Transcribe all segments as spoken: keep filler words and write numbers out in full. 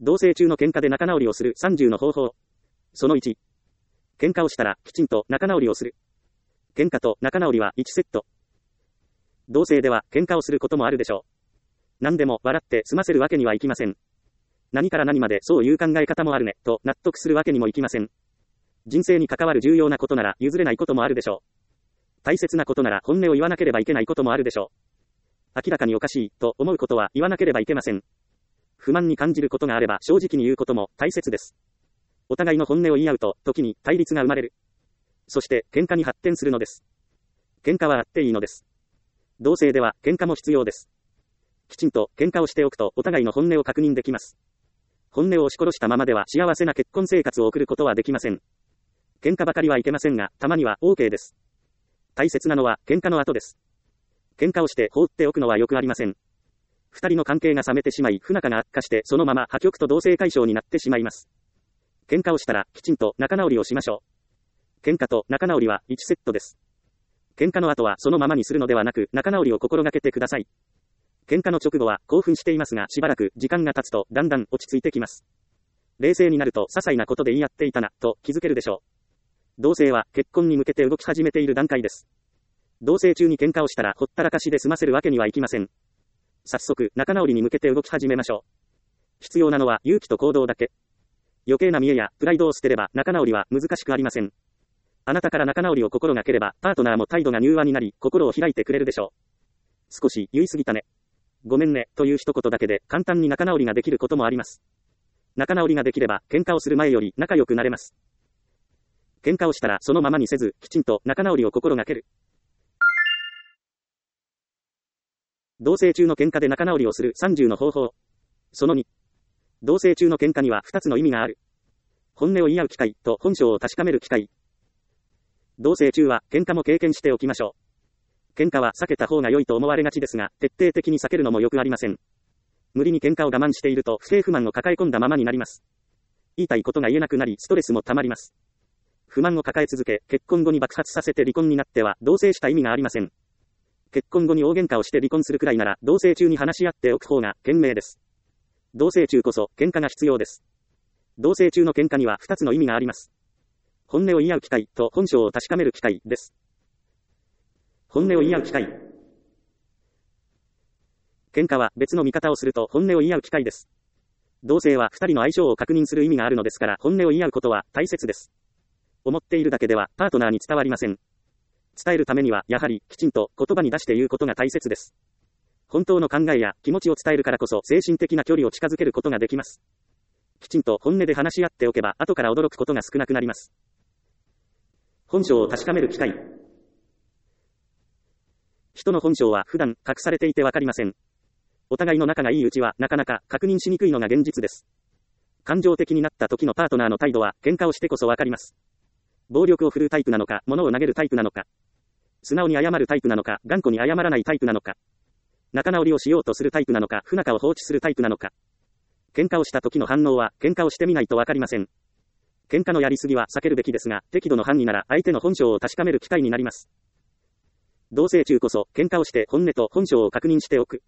同棲中の喧嘩で仲直りをするさんじゅうの方法。そのいち。喧嘩をしたらきちんと仲直りをする。喧嘩と仲直りはいちセット。同棲では喧嘩をすることもあるでしょう。何でも笑って済ませるわけにはいきません。何から何までそういう考え方もあるね、と納得するわけにもいきません。人生に関わる重要なことなら譲れないこともあるでしょう。大切なことなら本音を言わなければいけないこともあるでしょう。明らかにおかしい、と思うことは言わなければいけません。不満に感じることがあれば正直に言うことも大切です。お互いの本音を言い合うと、時に対立が生まれる。そして喧嘩に発展するのです。喧嘩はあっていいのです。同棲では喧嘩も必要です。きちんと喧嘩をしておくとお互いの本音を確認できます。本音を押し殺したままでは幸せな結婚生活を送ることはできません。喧嘩ばかりはいけませんが、たまには OK です。大切なのは喧嘩の後です。喧嘩をして放っておくのはよくありません。二人の関係が冷めてしまい、不仲が悪化して、そのまま破局と同棲解消になってしまいます。喧嘩をしたら、きちんと仲直りをしましょう。喧嘩と仲直りはいちセットです。喧嘩の後はそのままにするのではなく、仲直りを心がけてください。喧嘩の直後は興奮していますが、しばらく時間が経つと、だんだん落ち着いてきます。冷静になると、些細なことで言い合っていたな、と気づけるでしょう。同棲は結婚に向けて動き始めている段階です。同棲中に喧嘩をしたらほったらかしで済ませるわけにはいきません。早速、仲直りに向けて動き始めましょう。必要なのは勇気と行動だけ。余計な見栄やプライドを捨てれば仲直りは難しくありません。あなたから仲直りを心がければ、パートナーも態度が柔和になり、心を開いてくれるでしょう。少し言い過ぎたね。ごめんね、という一言だけで簡単に仲直りができることもあります。仲直りができれば、喧嘩をする前より仲良くなれます。喧嘩をしたらそのままにせず、きちんと仲直りを心がける。同棲中の喧嘩で仲直りをするさんじゅうの方法。そのに。同棲中の喧嘩にはふたつの意味がある。本音を言い合う機会と本性を確かめる機会。同棲中は喧嘩も経験しておきましょう。喧嘩は避けた方が良いと思われがちですが、徹底的に避けるのもよくありません。無理に喧嘩を我慢していると不平不満を抱え込んだままになります。言いたいことが言えなくなり、ストレスも溜まります。不満を抱え続け、結婚後に爆発させて離婚になっては、同棲した意味がありません。結婚後に大喧嘩をして離婚するくらいなら、同棲中に話し合っておく方が賢明です。同棲中こそ喧嘩が必要です。同棲中の喧嘩にはふたつの意味があります。本音を言い合う機会と本性を確かめる機会です。本音を言い合う機会。喧嘩は別の見方をすると本音を言い合う機会です。同棲は二人の相性を確認する意味があるのですから、本音を言い合うことは大切です。思っているだけではパートナーに伝わりません。伝えるためにはやはりきちんと言葉に出して言うことが大切です。本当の考えや気持ちを伝えるからこそ精神的な距離を近づけることができます。きちんと本音で話し合っておけば後から驚くことが少なくなります。本性を確かめる機会。人の本性は普段隠されていてわかりません。お互いの仲がいいうちはなかなか確認しにくいのが現実です。感情的になった時のパートナーの態度は喧嘩をしてこそわかります。暴力を振るうタイプなのか、物を投げるタイプなのか、素直に謝るタイプなのか、頑固に謝らないタイプなのか、仲直りをしようとするタイプなのか、不仲を放置するタイプなのか。喧嘩をした時の反応は喧嘩をしてみないとわかりません。喧嘩のやりすぎは避けるべきですが、適度の範囲なら相手の本性を確かめる機会になります。同棲中こそ喧嘩をして本音と本性を確認しておく。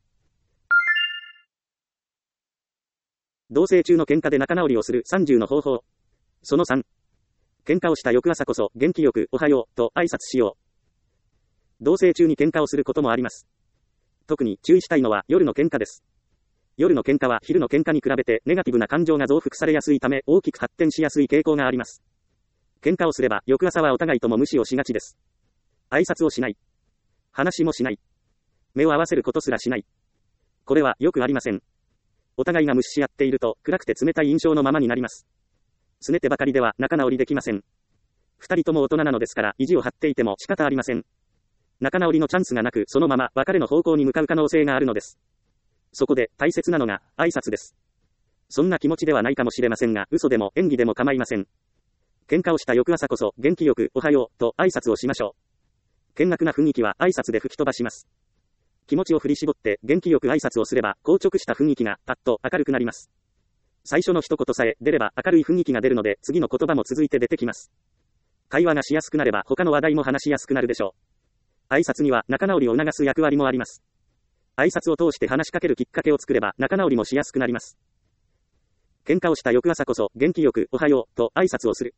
同棲中の喧嘩で仲直りをするさんじゅうの方法。そのさん。喧嘩をした翌朝こそ元気よくおはようと挨拶しよう。同棲中に喧嘩をすることもあります。特に注意したいのは夜の喧嘩です。夜の喧嘩は昼の喧嘩に比べてネガティブな感情が増幅されやすいため大きく発展しやすい傾向があります。喧嘩をすれば翌朝はお互いとも無視をしがちです。挨拶をしない。話もしない。目を合わせることすらしない。これはよくありません。お互いが無視し合っていると暗くて冷たい印象のままになります。拗ねてばかりでは仲直りできません。二人とも大人なのですから意地を張っていても仕方ありません。仲直りのチャンスがなくそのまま別れの方向に向かう可能性があるのです。そこで大切なのが挨拶です。そんな気持ちではないかもしれませんが嘘でも演技でも構いません。喧嘩をした翌朝こそ元気よくおはようと挨拶をしましょう。険悪な雰囲気は挨拶で吹き飛ばします。気持ちを振り絞って元気よく挨拶をすれば硬直した雰囲気がパッと明るくなります。最初の一言さえ出れば明るい雰囲気が出るので次の言葉も続いて出てきます。会話がしやすくなれば他の話題も話しやすくなるでしょう。挨拶には仲直りを促す役割もあります。挨拶を通して話しかけるきっかけを作れば仲直りもしやすくなります。 喧嘩をした翌朝こそ元気よくおはようと挨拶をする。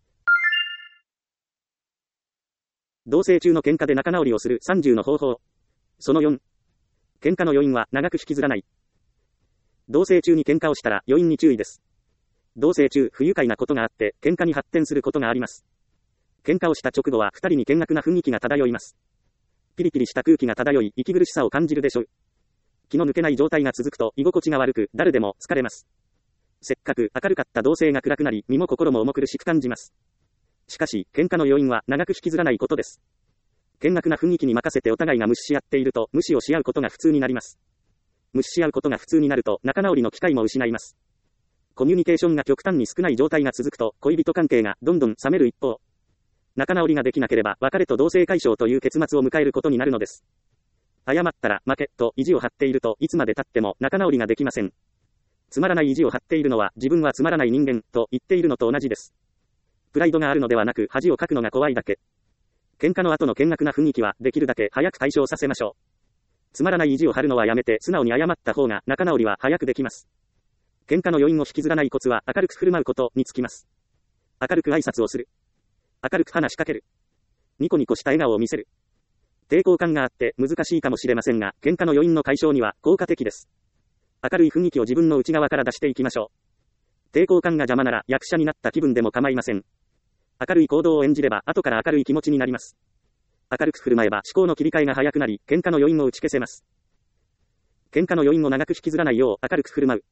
同棲中の喧嘩で仲直りをするさんじゅうの方法。そのよん。喧嘩の余韻は長く引きずらない。同棲中に喧嘩をしたら余韻に注意です。同棲中不愉快なことがあって喧嘩に発展することがあります。喧嘩をした直後は二人に険悪な雰囲気が漂います。ピリピリした空気が漂い息苦しさを感じるでしょう。気の抜けない状態が続くと居心地が悪く誰でも疲れます。せっかく明るかった同棲が暗くなり身も心も重苦しく感じます。しかし喧嘩の余韻は長く引きずらないことです。険悪な雰囲気に任せてお互いが無視し合っていると無視をし合うことが普通になります。無視し合うことが普通になると仲直りの機会も失います。コミュニケーションが極端に少ない状態が続くと恋人関係がどんどん冷める一方、仲直りができなければ別れと同棲解消という結末を迎えることになるのです。謝ったら負けと意地を張っているといつまで経っても仲直りができません。つまらない意地を張っているのは自分はつまらない人間と言っているのと同じです。プライドがあるのではなく恥をかくのが怖いだけ。喧嘩の後の険悪な雰囲気はできるだけ早く解消させましょう。つまらない意地を張るのはやめて素直に謝った方が仲直りは早くできます。喧嘩の余韻を引きずらないコツは明るく振る舞うことにつきます。明るく挨拶をする。明るく話しかける。ニコニコした笑顔を見せる。抵抗感があって難しいかもしれませんが、喧嘩の余韻の解消には効果的です。明るい雰囲気を自分の内側から出していきましょう。抵抗感が邪魔なら役者になった気分でも構いません。明るい行動を演じれば後から明るい気持ちになります。明るく振る舞えば思考の切り替えが早くなり、喧嘩の余韻を打ち消せます。喧嘩の余韻を長く引きずらないよう明るく振る舞う。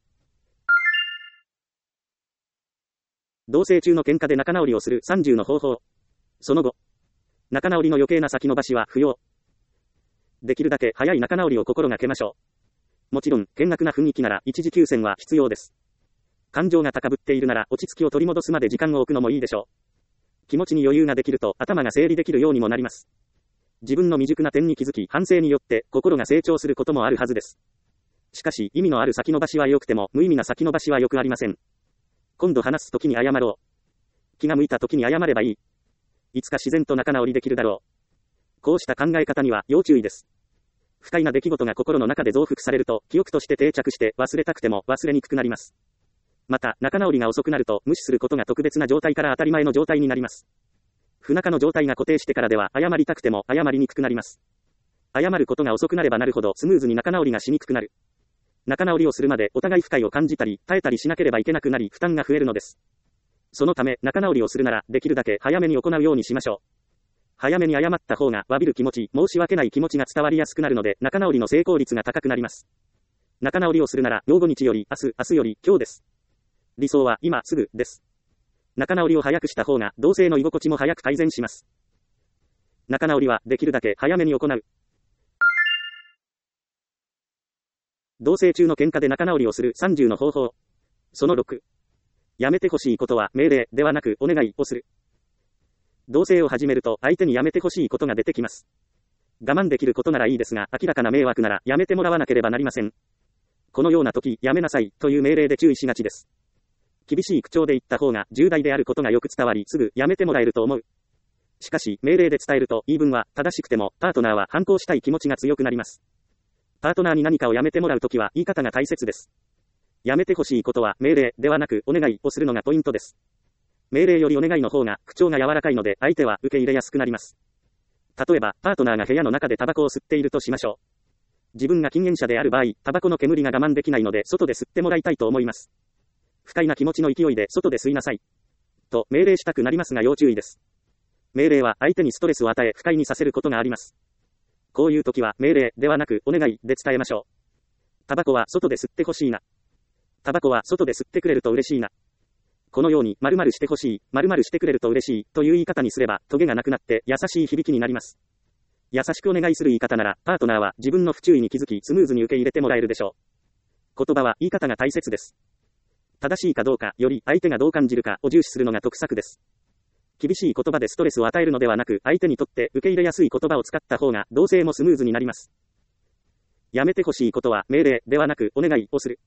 同棲中の喧嘩で仲直りをするさんじゅうの方法。その後、仲直りの余計な先延ばしは不要。できるだけ早い仲直りを心がけましょう。もちろん、険悪な雰囲気なら一時休戦は必要です。感情が高ぶっているなら落ち着きを取り戻すまで時間を置くのもいいでしょう。気持ちに余裕ができると頭が整理できるようにもなります。自分の未熟な点に気づき反省によって心が成長することもあるはずです。しかし意味のある先延ばしは良くても無意味な先延ばしはよくありません。今度話す時に謝ろう。気が向いた時に謝ればいい。いつか自然と仲直りできるだろう。こうした考え方には要注意です。不快な出来事が心の中で増幅されると記憶として定着して忘れたくても忘れにくくなります。また仲直りが遅くなると無視することが特別な状態から当たり前の状態になります。不仲の状態が固定してからでは謝りたくても謝りにくくなります。謝ることが遅くなればなるほどスムーズに仲直りがしにくくなる。仲直りをするまでお互い不快を感じたり耐えたりしなければいけなくなり負担が増えるのです。そのため仲直りをするならできるだけ早めに行うようにしましょう。早めに謝った方が詫びる気持ち、申し訳ない気持ちが伝わりやすくなるので仲直りの成功率が高くなります。仲直りをするなら明後日より明日、明日より今日です。理想は今すぐです。仲直りを早くした方が同棲の居心地も早く改善します。仲直りはできるだけ早めに行う。同棲中の喧嘩で仲直りをするさんじゅうの方法。そのろく。やめてほしいことは命令ではなくお願いをする。同棲を始めると相手にやめてほしいことが出てきます。我慢できることならいいですが明らかな迷惑ならやめてもらわなければなりません。このような時、やめなさいという命令で注意しがちです。厳しい口調で言った方が重大であることがよく伝わりすぐやめてもらえると思う。しかし命令で伝えると言い分は正しくてもパートナーは反抗したい気持ちが強くなります。パートナーに何かをやめてもらうときは言い方が大切です。やめてほしいことは命令ではなくお願いをするのがポイントです。命令よりお願いの方が口調が柔らかいので相手は受け入れやすくなります。例えばパートナーが部屋の中でタバコを吸っているとしましょう。自分が禁煙者である場合、タバコの煙が我慢できないので外で吸ってもらいたいと思います。不快な気持ちの勢いで外で吸いなさいと命令したくなりますが要注意です。命令は相手にストレスを与え不快にさせることがあります。こういう時は命令ではなくお願いで伝えましょう。タバコは外で吸ってほしいな。タバコは外で吸ってくれると嬉しいな。このように〇〇してほしい、〇〇してくれると嬉しいという言い方にすればトゲがなくなって優しい響きになります。優しくお願いする言い方ならパートナーは自分の不注意に気づきスムーズに受け入れてもらえるでしょう。言葉は言い方が大切です。正しいかどうかより相手がどう感じるかを重視するのが得策です。厳しい言葉でストレスを与えるのではなく相手にとって受け入れやすい言葉を使った方が同棲もスムーズになります。やめてほしいことは命令ではなくお願いをする。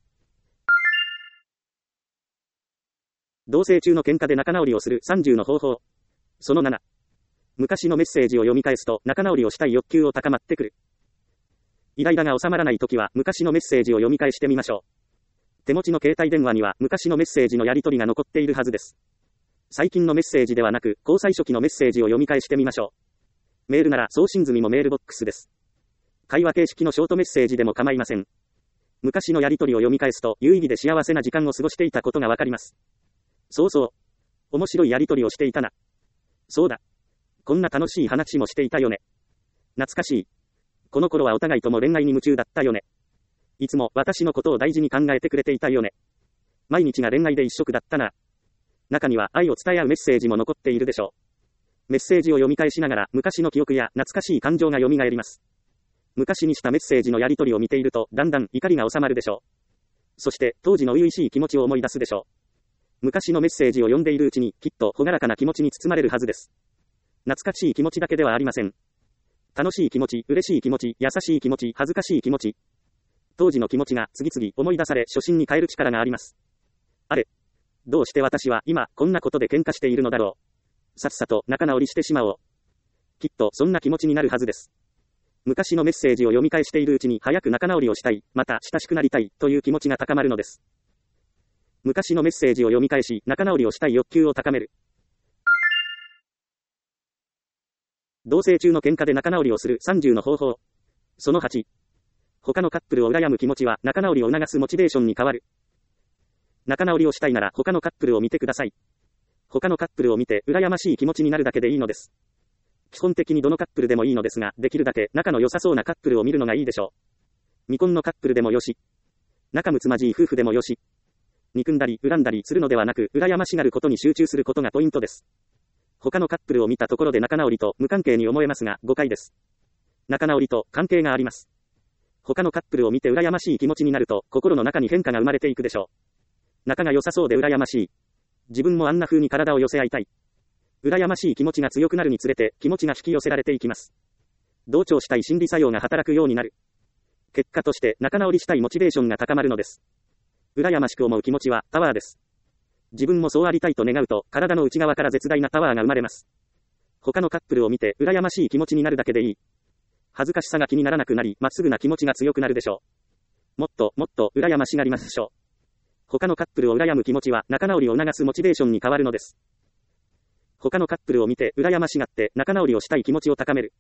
同棲中の喧嘩で仲直りをするさんじゅうの方法。そのなな。昔のメッセージを読み返すと仲直りをしたい欲求を高まってくる。イライラが収まらないときは昔のメッセージを読み返してみましょう。 手持ちの携帯電話には昔のメッセージのやり取りが残っているはずです。最近のメッセージではなく、交際初期のメッセージを読み返してみましょう。メールなら送信済みもメールボックスです。会話形式のショートメッセージでも構いません。昔のやり取りを読み返すと、有意義で幸せな時間を過ごしていたことがわかります。そうそう。面白いやり取りをしていたな。そうだ。こんな楽しい話もしていたよね。懐かしい。この頃はお互いとも恋愛に夢中だったよね。いつも私のことを大事に考えてくれていたよね。毎日が恋愛で一色だったな。中には愛を伝え合うメッセージも残っているでしょう。メッセージを読み返しながら昔の記憶や懐かしい感情が蘇ります。昔にしたメッセージのやり取りを見ているとだんだん怒りが収まるでしょう。そして当時の初々しい気持ちを思い出すでしょう。昔のメッセージを読んでいるうちにきっと朗らかな気持ちに包まれるはずです。懐かしい気持ちだけではありません。楽しい気持ち、嬉しい気持ち、優しい気持ち、恥ずかしい気持ち。当時の気持ちが次々思い出され初心に変える力があります。あれ、どうして私は今こんなことで喧嘩しているのだろう。さっさと仲直りしてしまおう。きっとそんな気持ちになるはずです。昔のメッセージを読み返しているうちに早く仲直りをしたい、また親しくなりたいという気持ちが高まるのです。昔のメッセージを読み返し仲直りをしたい欲求を高める。同棲中の喧嘩で仲直りをするさんじゅうの方法。そのはち。他のカップルを羨む気持ちは仲直りを促すモチベーションに変わる。仲直りをしたいなら他のカップルを見てください。他のカップルを見て羨ましい気持ちになるだけでいいのです。基本的にどのカップルでもいいのですが、できるだけ仲の良さそうなカップルを見るのがいいでしょう。未婚のカップルでもよし、仲睦まじい夫婦でもよし、憎んだり恨んだりするのではなく、羨ましがることに集中することがポイントです。他のカップルを見たところで仲直りと無関係に思えますが、誤解です。仲直りと関係があります。他のカップルを見て羨ましい気持ちになると、心の中に変化が生まれていくでしょう。仲が良さそうで羨ましい。自分もあんな風に体を寄せ合いたい。羨ましい気持ちが強くなるにつれて、気持ちが引き寄せられていきます。同調したい心理作用が働くようになる。結果として仲直りしたいモチベーションが高まるのです。羨ましく思う気持ちはパワーです。自分もそうありたいと願うと、体の内側から絶大なパワーが生まれます。他のカップルを見て羨ましい気持ちになるだけでいい。恥ずかしさが気にならなくなり、まっすぐな気持ちが強くなるでしょう。もっともっと羨ましがりましょう。他のカップルを羨む気持ちは仲直りを促すモチベーションに変わるのです。他のカップルを見て羨ましがって仲直りをしたい気持ちを高める。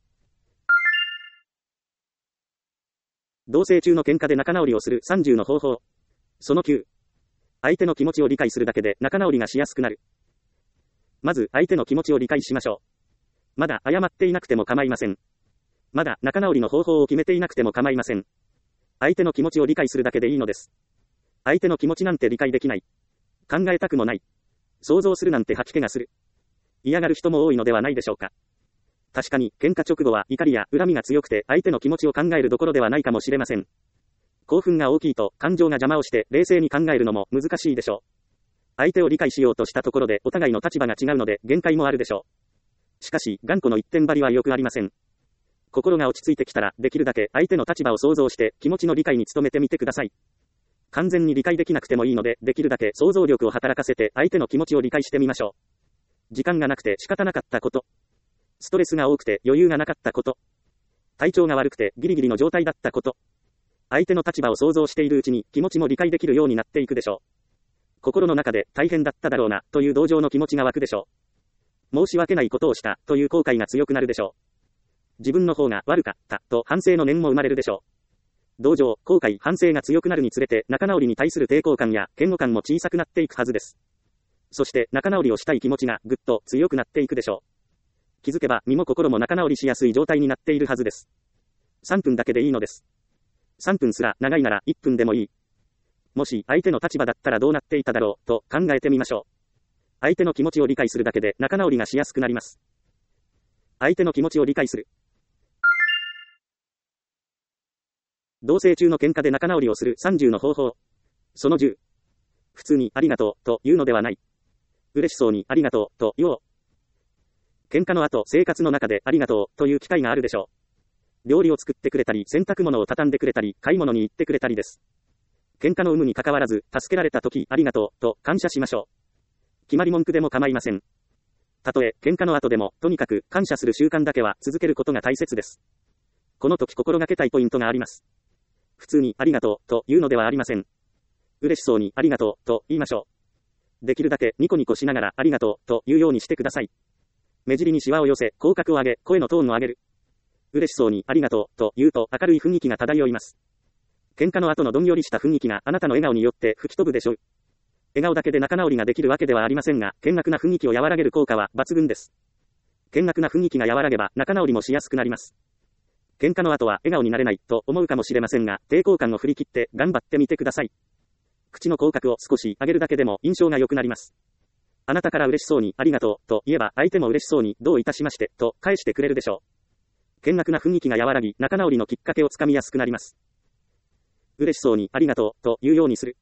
同棲中の喧嘩で仲直りをするさんじゅうの方法。そのきゅう。相手の気持ちを理解するだけで仲直りがしやすくなる。まず相手の気持ちを理解しましょう。まだ謝っていなくても構いません。まだ仲直りの方法を決めていなくても構いません。相手の気持ちを理解するだけでいいのです。相手の気持ちなんて理解できない。考えたくもない。想像するなんて吐き気がする。嫌がる人も多いのではないでしょうか。確かに喧嘩直後は怒りや恨みが強くて相手の気持ちを考えるどころではないかもしれません。興奮が大きいと感情が邪魔をして冷静に考えるのも難しいでしょう。相手を理解しようとしたところでお互いの立場が違うので限界もあるでしょう。しかし頑固の一点張りはよくありません。心が落ち着いてきたらできるだけ相手の立場を想像して気持ちの理解に努めてみてください。完全に理解できなくてもいいのでできるだけ想像力を働かせて相手の気持ちを理解してみましょう。時間がなくて仕方なかったこと。ストレスが多くて余裕がなかったこと。体調が悪くてギリギリの状態だったこと。相手の立場を想像しているうちに気持ちも理解できるようになっていくでしょう。心の中で大変だっただろうなという同情の気持ちが湧くでしょう。申し訳ないことをしたという後悔が強くなるでしょう。自分の方が悪かったと反省の念も生まれるでしょう。同情、後悔、反省が強くなるにつれて仲直りに対する抵抗感や嫌悪感も小さくなっていくはずです。そして仲直りをしたい気持ちがぐっと強くなっていくでしょう。気づけば身も心も仲直りしやすい状態になっているはずです。さんぷんだけでいいのです。さんぷんすら長いならいっぷんでもいい。もし相手の立場だったらどうなっていただろうと考えてみましょう。相手の気持ちを理解するだけで仲直りがしやすくなります。相手の気持ちを理解する。同棲中の喧嘩で仲直りをするさんじゅうの方法。そのじゅう。普通にありがとうと言うのではない。嬉しそうにありがとうと言おう。喧嘩の後生活の中でありがとうという機会があるでしょう。料理を作ってくれたり、洗濯物を畳んでくれたり、買い物に行ってくれたりです。喧嘩の有無に関わらず、助けられた時、ありがとう、と感謝しましょう。決まり文句でも構いません。たとえ、喧嘩の後でも、とにかく、感謝する習慣だけは続けることが大切です。この時心がけたいポイントがあります。普通に、ありがとう、というのではありません。 嬉しそうにありがとうと言いましょう。できるだけニコニコしながらありがとうと言うようにしてください。目尻にシワを寄せ、口角を上げ、声のトーンを上げる。嬉しそうにありがとうと言うと明るい雰囲気が漂います。喧嘩の後のどんよりした雰囲気があなたの笑顔によって吹き飛ぶでしょう。笑顔だけで仲直りができるわけではありませんが、険悪な雰囲気を和らげる効果は抜群です。険悪な雰囲気が和らげば仲直りもしやすくなります。喧嘩の後は笑顔になれないと思うかもしれませんが、抵抗感を振り切って頑張ってみてください。口の口角を少し上げるだけでも印象が良くなります。あなたから嬉しそうにありがとうと言えば相手も嬉しそうにどういたしましてと返してくれるでしょう。険悪な雰囲気が和らぎ仲直りのきっかけをつかみやすくなります。嬉しそうにありがとうと言うようにする。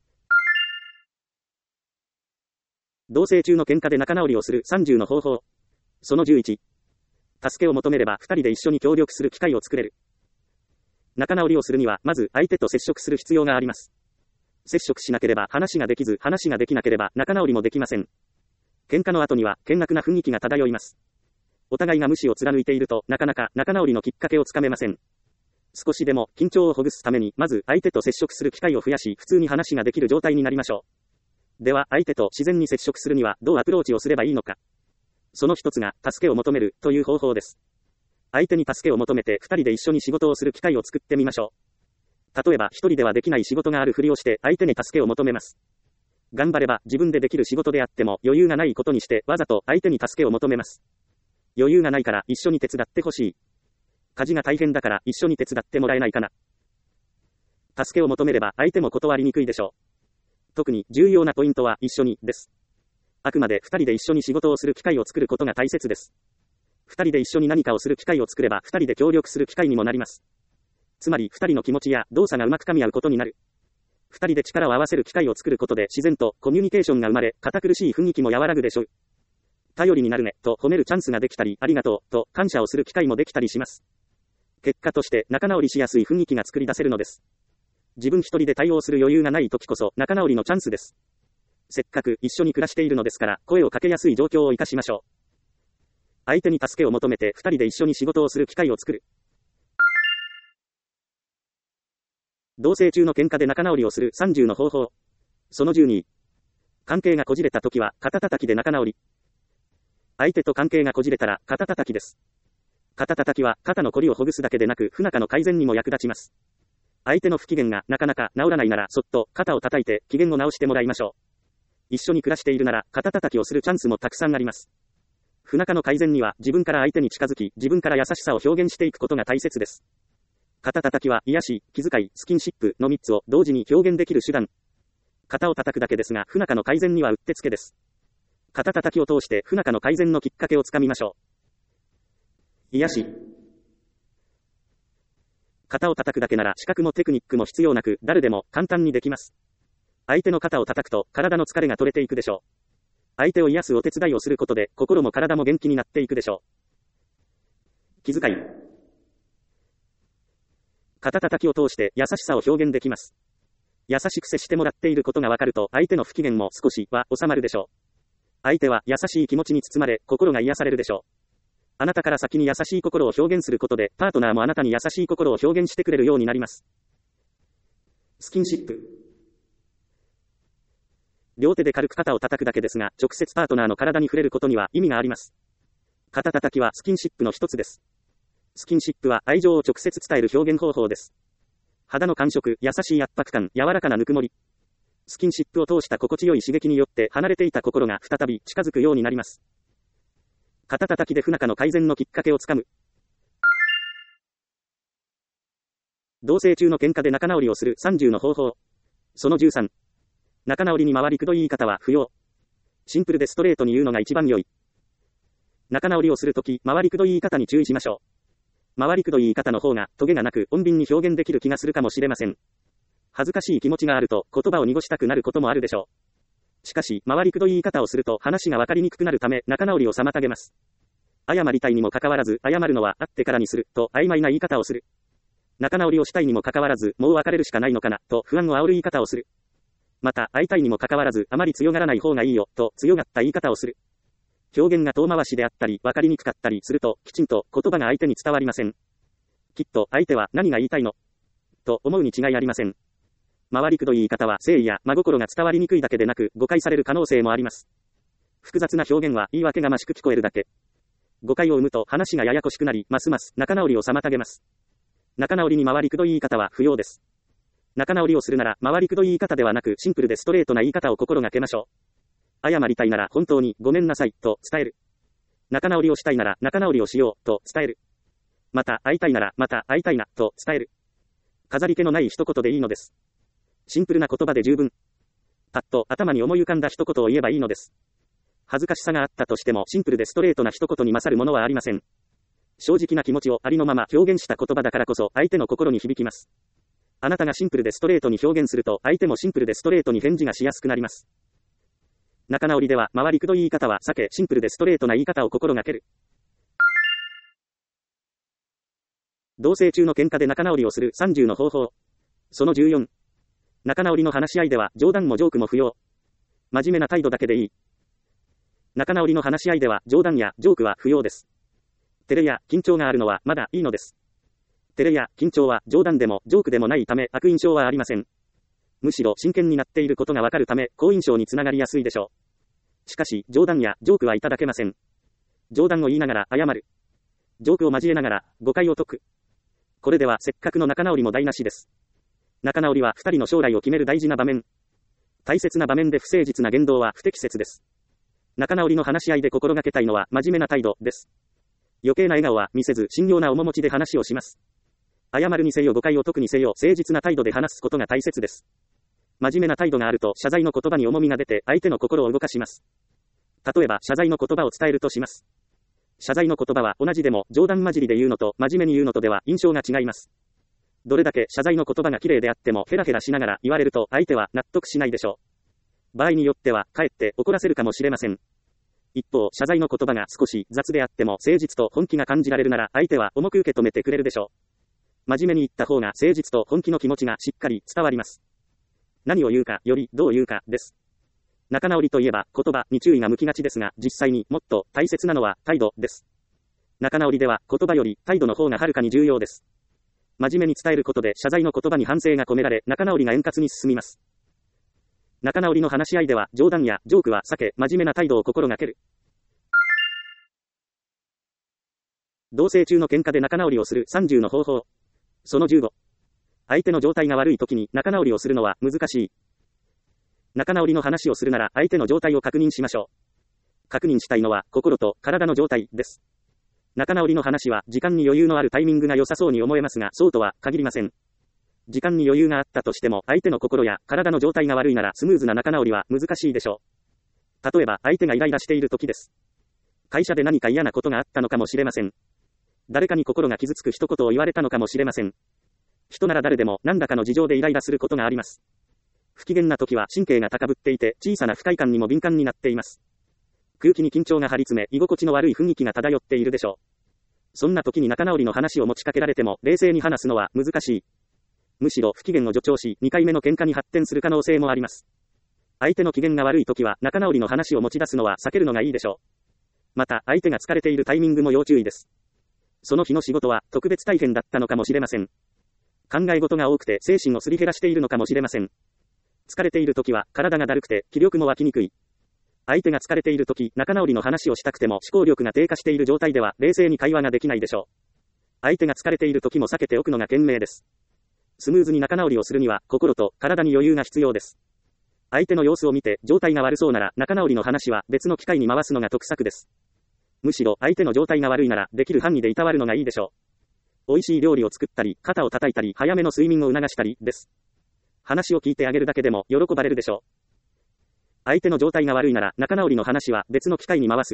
同棲中の喧嘩で仲直りをするさんじゅうの方法。そのじゅういち。助けを求めればふたりで一緒に協力する機会を作れる。仲直りをするにはまず相手と接触する必要があります。接触しなければ話ができず、話ができなければ仲直りもできません。喧嘩の後には険悪な雰囲気が漂います。お互いが無視を貫いているとなかなか仲直りのきっかけをつかめません。少しでも緊張をほぐすためにまず相手と接触する機会を増やし普通に話ができる状態になりましょう。では相手と自然に接触するにはどうアプローチをすればいいのか。その一つが助けを求めるという方法です。相手に助けを求めて二人で一緒に仕事をする機会を作ってみましょう。例えば一人ではできない仕事があるふりをして相手に助けを求めます。頑張れば自分でできる仕事であっても余裕がないことにしてわざと相手に助けを求めます。余裕がないから一緒に手伝ってほしい。家事が大変だから一緒に手伝ってもらえないかな。助けを求めれば相手も断りにくいでしょう。特に重要なポイントは一緒にです。あくまで二人で一緒に仕事をする機会を作ることが大切です。二人で一緒に何かをする機会を作れば二人で協力する機会にもなります。つまり二人の気持ちや動作がうまく噛み合うことになる。二人で力を合わせる機会を作ることで自然とコミュニケーションが生まれ、堅苦しい雰囲気も和らぐでしょう。頼りになるねと褒めるチャンスができたり、ありがとうと感謝をする機会もできたりします。結果として仲直りしやすい雰囲気が作り出せるのです。自分一人で対応する余裕がない時こそ仲直りのチャンスです。せっかく一緒に暮らしているのですから声をかけやすい状況を生かしましょう。相手に助けを求めて二人で一緒に仕事をする機会を作る。同棲中の喧嘩で仲直りをするさんじゅうの方法。そのじゅうに。関係がこじれた時は肩叩きで仲直り。相手と関係がこじれたら肩叩きです。肩叩きは肩のこりをほぐすだけでなく不仲の改善にも役立ちます。相手の不機嫌がなかなか治らないならそっと肩を叩いて機嫌を直してもらいましょう。一緒に暮らしているなら肩叩きをするチャンスもたくさんあります。不仲の改善には自分から相手に近づき自分から優しさを表現していくことが大切です。肩叩きは癒し、気遣い、スキンシップのみっつを同時に表現できる手段。肩を叩くだけですが不仲の改善にはうってつけです。肩叩きを通して不仲の改善のきっかけをつかみましょう。癒し。肩を叩くだけなら資格もテクニックも必要なく誰でも簡単にできます。相手の肩を叩くと体の疲れが取れていくでしょう。相手を癒すお手伝いをすることで心も体も元気になっていくでしょう。気遣い。肩叩きを通して優しさを表現できます。優しく接してもらっていることがわかると相手の不機嫌も少しは収まるでしょう。相手は優しい気持ちに包まれ心が癒されるでしょう。あなたから先に優しい心を表現することでパートナーもあなたに優しい心を表現してくれるようになります。スキンシップ。両手で軽く肩を叩くだけですが直接パートナーの体に触れることには意味があります。肩叩きはスキンシップの一つです。スキンシップは愛情を直接伝える表現方法です。肌の感触、優しい圧迫感、柔らかなぬくもり。スキンシップを通した心地よい刺激によって離れていた心が再び近づくようになります。肩叩きで不仲の改善のきっかけをつかむ。同棲中の喧嘩で仲直りをするさんじゅうの方法。そのじゅうさん。仲直りに回りくどい言い方は不要。シンプルでストレートに言うのが一番良い。仲直りをするとき、回りくどい言い方に注意しましょう。回りくどい言い方の方が、トゲがなく、穏便に表現できる気がするかもしれません。恥ずかしい気持ちがあると、言葉を濁したくなることもあるでしょう。しかし、回りくどい言い方をすると、話がわかりにくくなるため、仲直りを妨げます。謝りたいにもかかわらず、謝るのは、会ってからにする、と、曖昧な言い方をする。仲直りをしたいにもかかわらず、もう別れるしかないのかな、と、不安を煽る言い方をする。また、会いたいにもかかわらず、あまり強がらない方がいいよ、と、強がった言い方をする。表現が遠回しであったり、わかりにくかったりすると、きちんと言葉が相手に伝わりません。きっと相手は何が言いたいのと思うに違いありません。 回りくどい言い方は誠意や真心が伝わりにくいだけでなく誤解される可能性もあります。複雑な表現は言い訳がましく聞こえるだけ。誤解を生むと話がややこしくなり、ますます仲直りを妨げます。仲直りに回りくどい言い方は不要です。仲直りをするなら回りくどい言い方ではなくシンプルでストレートな言い方を心がけましょう。謝りたいなら本当にごめんなさいと伝える。仲直りをしたいなら仲直りをしようと伝える。また会いたいならまた会いたいなと伝える。飾り気のない一言でいいのです。シンプルな言葉で十分。パッと頭に思い浮かんだ一言を言えばいいのです。恥ずかしさがあったとしてもシンプルでストレートな一言に勝るものはありません。正直な気持ちをありのまま表現した言葉だからこそ相手の心に響きます。あなたがシンプルでストレートに表現すると相手もシンプルでストレートに返事がしやすくなります。仲直りでは回りくどい言い方は避けシンプルでストレートな言い方を心がける。同棲中の喧嘩で仲直りをするさんじゅうの方法。そのじゅうよん。仲直りの話し合いでは冗談もジョークも不要。真面目な態度だけでいい。仲直りの話し合いでは冗談やジョークは不要です。照れや緊張があるのはまだいいのです。照れや緊張は冗談でもジョークでもないため悪印象はありません。むしろ真剣になっていることがわかるため好印象につながりやすいでしょう。しかし冗談やジョークはいただけません。冗談を言いながら謝る。ジョークを交えながら誤解を解く。これではせっかくの仲直りも台無しです。仲直りは二人の将来を決める大事な場面。大切な場面で不誠実な言動は不適切です。仲直りの話し合いで心がけたいのは真面目な態度です。余計な笑顔は見せず神妙な面持ちで話をします。謝るにせよ誤解を解くにせよ誠実な態度で話すことが大切です。真面目な態度があると謝罪の言葉に重みが出て相手の心を動かします。例えば謝罪の言葉を伝えるとします。謝罪の言葉は同じでも冗談交じりで言うのと真面目に言うのとでは印象が違います。どれだけ謝罪の言葉が綺麗であってもヘラヘラしながら言われると相手は納得しないでしょう。場合によってはかえって怒らせるかもしれません。一方、謝罪の言葉が少し雑であっても誠実と本気が感じられるなら相手は重く受け止めてくれるでしょう。真面目に言った方が誠実と本気の気持ちがしっかり伝わります。何を言うかよりどう言うかです。仲直りといえば言葉に注意が向きがちですが実際にもっと大切なのは態度です。仲直りでは言葉より態度の方がはるかに重要です。真面目に伝えることで謝罪の言葉に反省が込められ仲直りが円滑に進みます。仲直りの話し合いでは冗談やジョークは避け真面目な態度を心がける。同棲中の喧嘩で仲直りをするさんじゅうの方法。そのじゅうご。相手の状態が悪い時に仲直りをするのは難しい。仲直りの話をするなら相手の状態を確認しましょう。確認したいのは心と体の状態です。仲直りの話は時間に余裕のあるタイミングが良さそうに思えますがそうとは限りません。時間に余裕があったとしても相手の心や体の状態が悪いならスムーズな仲直りは難しいでしょう。例えば相手がイライラしている時です。会社で何か嫌なことがあったのかもしれません。誰かに心が傷つく一言を言われたのかもしれません。人なら誰でも何らかの事情でイライラすることがあります。不機嫌な時は神経が高ぶっていて小さな不快感にも敏感になっています。空気に緊張が張り詰め居心地の悪い雰囲気が漂っているでしょう。そんな時に仲直りの話を持ちかけられても冷静に話すのは難しい。むしろ不機嫌を助長しにかいめの喧嘩に発展する可能性もあります。相手の機嫌が悪い時は仲直りの話を持ち出すのは避けるのがいいでしょう。また相手が疲れているタイミングも要注意です。その日の仕事は特別大変だったのかもしれません。考え事が多くて精神をすり減らしているのかもしれません。疲れている時は体がだるくて気力も湧きにくい。相手が疲れている時、仲直りの話をしたくても思考力が低下している状態では冷静に会話ができないでしょう。相手が疲れている時も避けておくのが賢明です。スムーズに仲直りをするには心と体に余裕が必要です。相手の様子を見て状態が悪そうなら仲直りの話は別の機会に回すのが得策です。むしろ相手の状態が悪いならできる範囲でいたわるのがいいでしょう。美味しい料理を作ったり、肩を叩いたり、早めの睡眠を促したりです。話を聞いてあげるだけでも喜ばれるでしょう。相手の状態が悪いなら仲直りの話は別の機会に回す。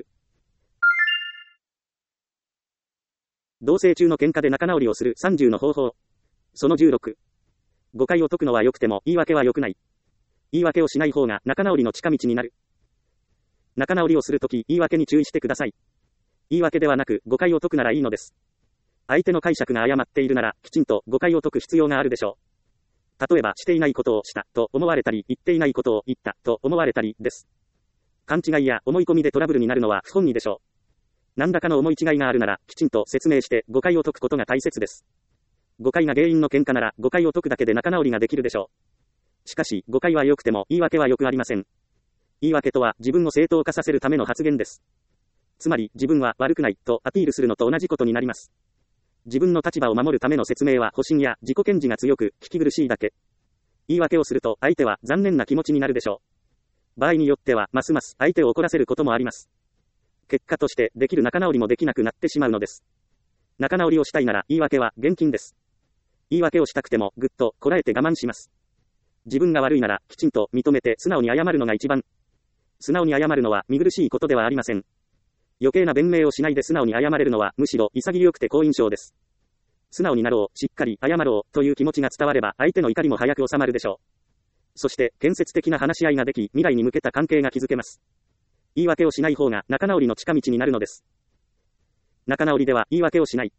同棲中の喧嘩で仲直りをするさんじゅうの方法。そのじゅうろく。誤解を解くのは良くても言い訳は良くない。言い訳をしない方が仲直りの近道になる。仲直りをするとき言い訳に注意してください。言い訳ではなく誤解を解くならいいのです。相手の解釈が誤っているならきちんと誤解を解く必要があるでしょう。例えばしていないことをしたと思われたり言っていないことを言ったと思われたりです。勘違いや思い込みでトラブルになるのは不本意でしょう。何らかの思い違いがあるならきちんと説明して誤解を解くことが大切です。誤解が原因の喧嘩なら誤解を解くだけで仲直りができるでしょしかし、誤解は良くても言い訳は良くありません。言い訳とは自分を正当化させるための発言です。つまり、自分は悪くないとアピールするのと同じことになります。自分の立場を守るための説明は保身や自己顕示が強く、聞き苦しいだけ。言い訳をすると相手は残念な気持ちになるでしょう。場合によっては、ますます相手を怒らせることもあります。結果として、できる仲直りもできなくなってしまうのです。仲直りをしたいなら言い訳は厳禁です。言い訳をしたくてもぐっとこらえて我慢します。自分が悪いならきちんと認めて素直に謝るのが一番。素直に謝るのは見苦しいことではありません。余計な弁明をしないで素直に謝れるのはむしろ潔くて好印象です。素直になろう、しっかり謝ろうという気持ちが伝われば相手の怒りも早く収まるでしょう。そして建設的な話し合いができ未来に向けた関係が築けます。言い訳をしない方が仲直りの近道になるのです。仲直りでは言い訳をしない。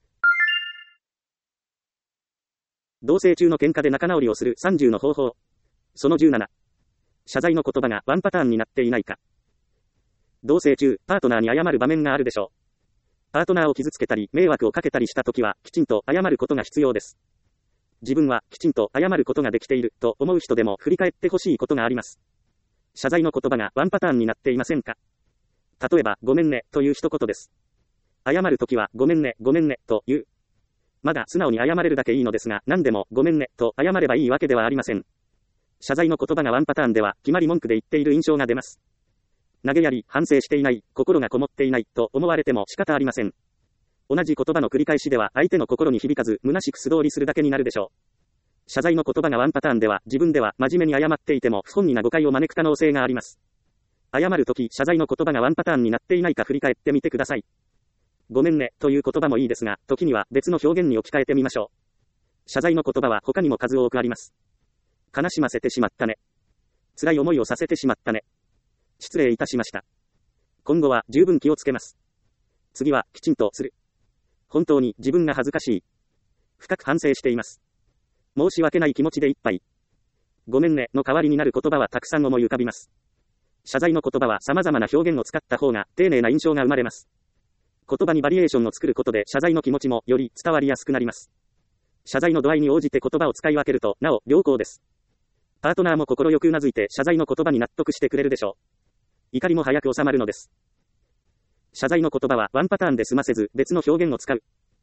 同棲中の喧嘩で仲直りをするさんじゅうの方法。そのじゅうなな。謝罪の言葉がワンパターンになっていないか。同棲中、パートナーに謝る場面があるでしょう。パートナーを傷つけたり、迷惑をかけたりしたときは、きちんと謝ることが必要です。自分は、きちんと謝ることができている、と思う人でも振り返ってほしいことがあります。謝罪の言葉がワンパターンになっていませんか？例えば、ごめんね、という一言です。謝るときは、ごめんね、ごめんね、と言う。まだ素直に謝れるだけいいのですが、何でも、ごめんね、と謝ればいいわけではありません。謝罪の言葉がワンパターンでは、決まり文句で言っている印象が出ます。投げやり、反省していない、心がこもっていない、と思われても仕方ありません。同じ言葉の繰り返しでは、相手の心に響かず、虚しく素通りするだけになるでしょう。謝罪の言葉がワンパターンでは、自分では真面目に謝っていても、不本意な誤解を招く可能性があります。謝るとき、謝罪の言葉がワンパターンになっていないか振り返ってみてください。ごめんね、という言葉もいいですが、時には別の表現に置き換えてみましょう。謝罪の言葉は他にも数多くあります。悲しませてしまったね。辛い思いをさせてしまったね。失礼いたしました。今後は十分気をつけます。次はきちんとする。本当に自分が恥ずかしい。深く反省しています。申し訳ない気持ちでいっぱい。ごめんねの代わりになる言葉はたくさん思い浮かびます。謝罪の言葉は様々な表現を使った方が丁寧な印象が生まれます。言葉にバリエーションを作ることで謝罪の気持ちもより伝わりやすくなります。謝罪の度合いに応じて言葉を使い分けるとなお良好です。パートナーも心よくうなずいて謝罪の言葉に納得してくれるでしょう。怒りも早く収まるのです。謝罪の言葉はワンパターンで済ませず別の表現を使う。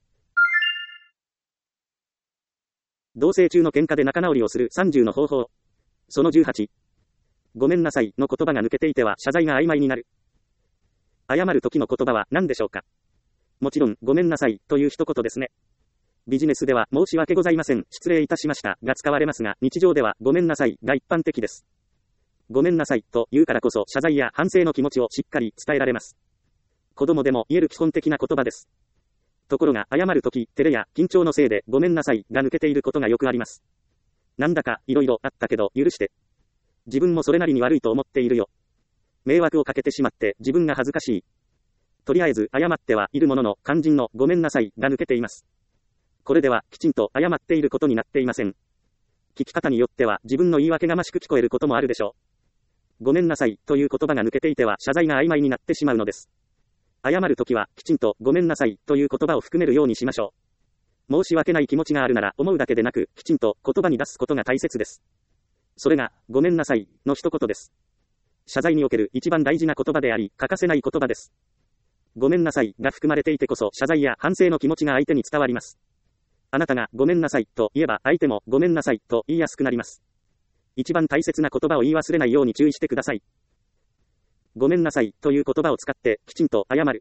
同棲中の喧嘩で仲直りをするさんじゅうの方法。そのじゅうはち。ごめんなさいの言葉が抜けていては謝罪が曖昧になる。謝る時の言葉は何でしょうか？もちろん、ごめんなさいという一言ですね。ビジネスでは申し訳ございません、失礼いたしましたが使われますが、日常ではごめんなさいが一般的です。ごめんなさいと言うからこそ謝罪や反省の気持ちをしっかり伝えられます。子供でも言える基本的な言葉です。ところが謝るとき、照れや緊張のせいでごめんなさいが抜けていることがよくあります。なんだか色々あったけど許して。自分もそれなりに悪いと思っているよ。迷惑をかけてしまって自分が恥ずかしい。とりあえず謝ってはいるものの肝心のごめんなさいが抜けています。これではきちんと謝っていることになっていません。聞き方によっては自分の言い訳がましく聞こえることもあるでしょう。ごめんなさいという言葉が抜けていては謝罪が曖昧になってしまうのです。謝るときはきちんとごめんなさいという言葉を含めるようにしましょう。申し訳ない気持ちがあるなら思うだけでなくきちんと言葉に出すことが大切です。それがごめんなさいの一言です。謝罪における一番大事な言葉であり欠かせない言葉です。ごめんなさいが含まれていてこそ謝罪や反省の気持ちが相手に伝わります。あなたがごめんなさいと言えば相手もごめんなさいと言いやすくなります。一番大切な言葉を言い忘れないように注意してください。ごめんなさいという言葉を使ってきちんと謝る。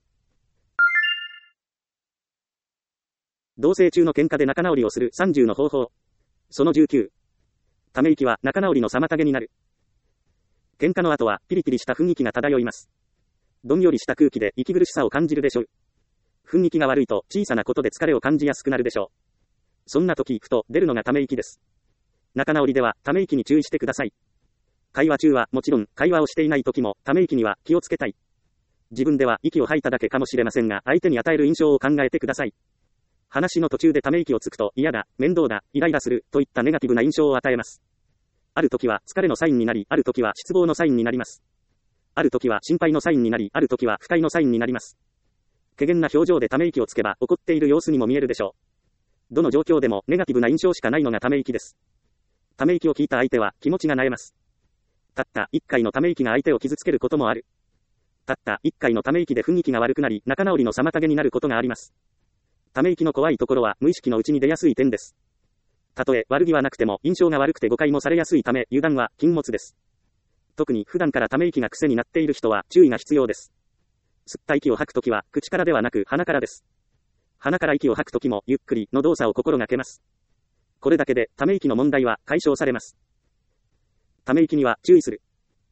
同棲中の喧嘩で仲直りをするさんじゅうの方法。そのじゅうきゅう。ため息は仲直りの妨げになる。喧嘩の後はピリピリした雰囲気が漂います。どんよりした空気で息苦しさを感じるでしょう。雰囲気が悪いと小さなことで疲れを感じやすくなるでしょう。そんな時、ふと出るのがため息です。仲直りではため息に注意してください。会話中はもちろん会話をしていない時もため息には気をつけたい。自分では息を吐いただけかもしれませんが相手に与える印象を考えてください。話の途中でため息をつくと嫌だ、面倒だ、イライラするといったネガティブな印象を与えます。ある時は疲れのサインになり、ある時は失望のサインになります。ある時は心配のサインになり、ある時は不快のサインになります。怪げな表情でため息をつけば怒っている様子にも見えるでしょう。どの状況でもネガティブな印象しかないのがため息です。 ため息を聞いた相手は気持ちが萎えます。たった一回のため息が相手を傷つけることもある。たった一回のため息で雰囲気が悪くなり、仲直りの妨げになることがあります。ため息の怖いところは無意識のうちに出やすい点です。たとえ悪気はなくても印象が悪くて誤解もされやすいため、油断は禁物です。特に普段からため息が癖になっている人は注意が必要です。吸った息を吐くときは口からではなく鼻からです。鼻から息を吐くときもゆっくりの動作を心がけます。これだけでため息の問題は解消されます。ため息には注意する。